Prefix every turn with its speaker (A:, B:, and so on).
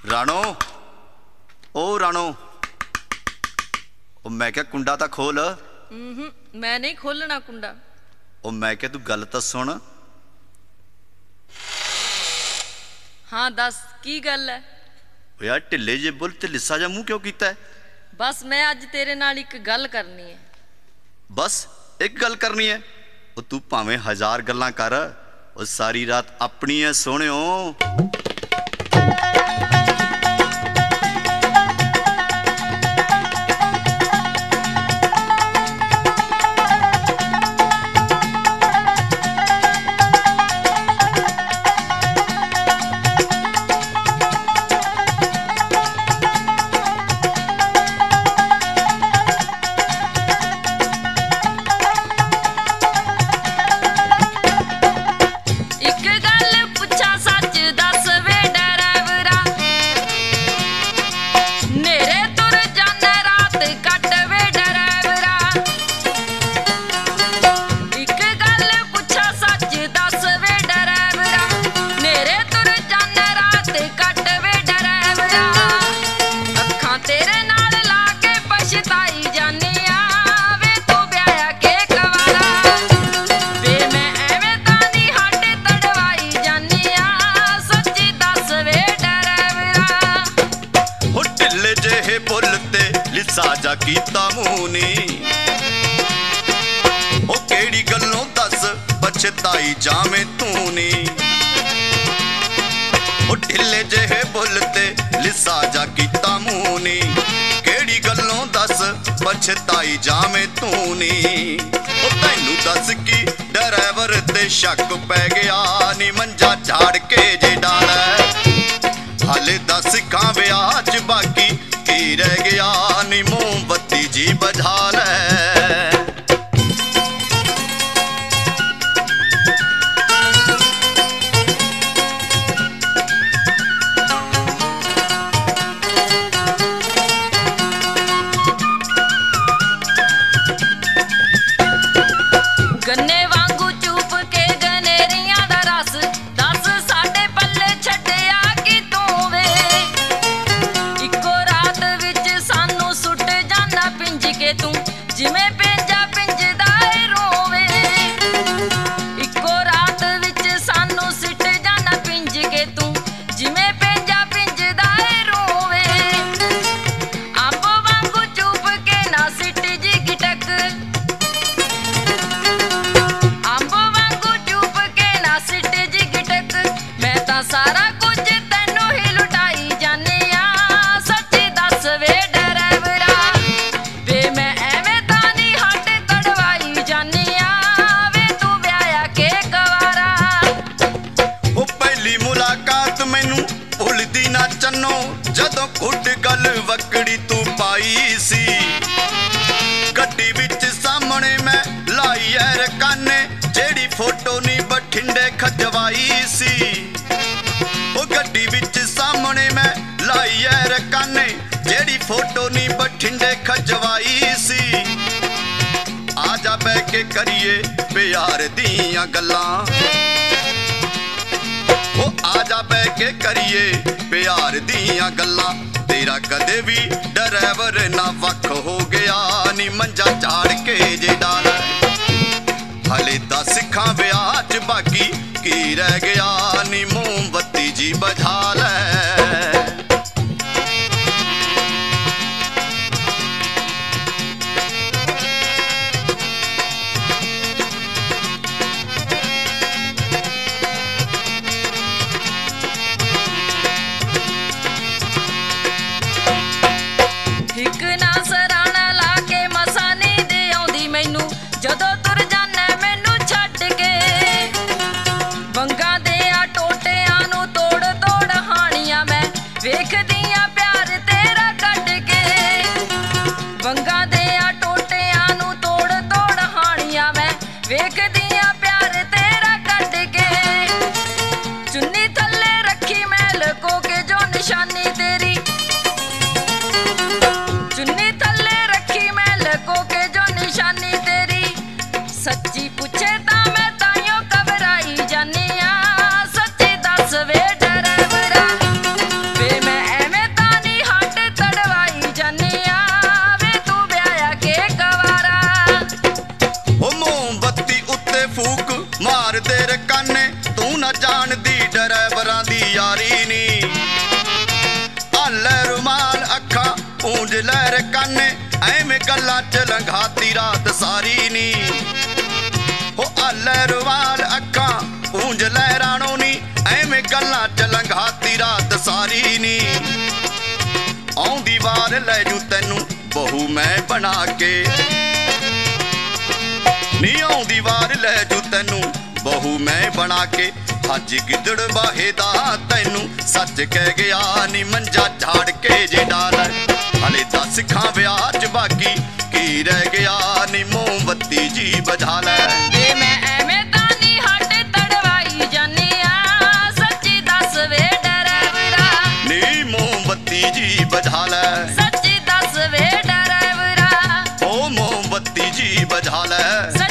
A: राणो ओ राणो ओ मैं क्या कुंडा तां खोल।
B: मैं नहीं खोलना कुंडा।
A: ओ मैं क्या तू गल तां सुन।
B: हाँ दस की गल है।
A: ओ यार ढिले जे बुल ते लिस्सा जा मूँह क्यों कीता है?
B: बस मैं अज तेरे नाल एक गल करनी है।
A: बस एक गल करनी है? ओ तू भावें 1000 गल्लां कर, ओ सारी रात अपनी है सोहणिओ। साजा कीता मूनी ओ केड़ी गल्लों दस पछताई जावे तूनी। ओ ढिले जेहे बुलते लिसाजा कीता मूनी केड़ी गल्लों दस पछताई जावे तूनी। ओ तैनू दस की ड्राइवर ते शक पै गया नी मंजा झाड़ के जे डाला हाले दस खां ब्याज बाकी की रह गया नी मोमबत्ती जी बजा ले।
B: गन्ने वांगू चूप के गनेरियां दा रस दस साडे पल्ले छड्डिया कि तू वे इको रात विच सानू सुट जाना पिंज के तू जिवें पेंजा पिंजदा ए रोवे। इको रात विच सानू सुट जाना पिंज के तू जिवें पेंजा पिंजदा ए रोवे। अंब वांगू चूप के ना सिट जी गिटक सारा कुछ तेनू ही लुटाई जाने आ। सच्ची दस वे ड्राइवरा वे मैं एवें तां नहीं हट तड़वाई जाने आ वे तू ब्याया के गवारा।
A: ओ पहली मुलाकात मैनू भुलदी ना चन्नो जदों घुट गल वकड़ी तू पाई सी गड्डी विच सामने मैं लाई ऐ रकाने जेड़ी फोटो नी बठिंडे खजवाई सी। ओ गड्डी विच सामने मैं लाई ऐ रकाने जेड़ी फोटो नी बठिंडे खजवाई सी। आजा बह के करिए प्यार दियां गल्लां ओ आजा बह के करिए प्यार दियां गल्लां तेरा कदे भी ड्राइवर ना वख हो गया नी मंजा झाड़ के जे डाला हले 10 खां ब्याज बाकी की रह गया नी मोमबत्ती जी बजा ले।
B: एक ना सराना ला के मसा नहीं दे आउंदी मैनू जदों तुर जाना मैनू छड्ड के वंगा दे आ टोटियां नू तोड़ तोड़
A: ਨਾ ਜਾਣਦੀ ਡਰਾਈਵਰਾਂ ਦੀ ਯਾਰੀ ਨੀ। ਆਲੇ ਰੁਮਾਲ ਅੱਖਾਂ ਪੂੰਝ ਲਹਿਰ ਕੰਨ ਐਵੇਂ ਗੱਲਾਂ ਚ ਲੰਘਾਤੀ ਰਾਤ ਸਾਰੀ ਨੀ। ਹੋ ਆਲੇ ਰੁਮਾਲ ਅੱਖਾਂ ਪੂੰਝ ਲਹਿਰਾਂ ਨੂੰ ਨੀ ਐਵੇਂ ਗੱਲਾਂ ਚ ਲੰਘਾਤੀ ਰਾਤ ਸਾਰੀ ਨੀ। ਆਉਂਦੀ ਵਾਰ ਲੈ ਜੂ ਤੈਨੂੰ ਬਹੂ ਮੈਂ ਬਣਾ ਕੇ ਨੀ। ਆਉਂਦੀ ਵਾਰ ਲੈ ਜੂ ਤੈਨੂੰ ਬਹੂ ਮੈਂ ਬਣਾ ਕੇ। ਅੱਜ ਗਿੱਦੜ ਬਾਹੇ ਦਾ ਤੈਨੂੰ ਸੱਚ ਕਹਿ ਗਿਆ ਨੀ ਮੰਜਾ ਝਾੜ ਕੇ ਜੇ ਡਾਲ। ਹਲੇ 10 ਖਾਂ ਵਿਆਹ ਚ ਬਾਕੀ ਕੀ ਰਹਿ ਗਿਆ ਨੀ ਮੋਮਬੱਤੀ ਜੀ ਬੁਝਾ ਲੈ।
B: ਵੇ ਮੈਂ ਐਵੇਂ ਤਾਂ ਨੀ ਹੱਡ ਤੜਵਾਈ ਜਾਨੀ ਆ ਸੱਚੀ ਦੱਸ ਵੇ ਡਰਾਈਵਰਾ
A: ਨੀ ਮੋਮਬੱਤੀ ਜੀ ਬੁਝਾ ਲੈ।
B: ਸੱਚੀ ਦੱਸ ਵੇ ਡਰਾਈਵਰਾ
A: ਓ ਮੋਮਬੱਤੀ ਜੀ ਬੁਝਾ ਲੈ।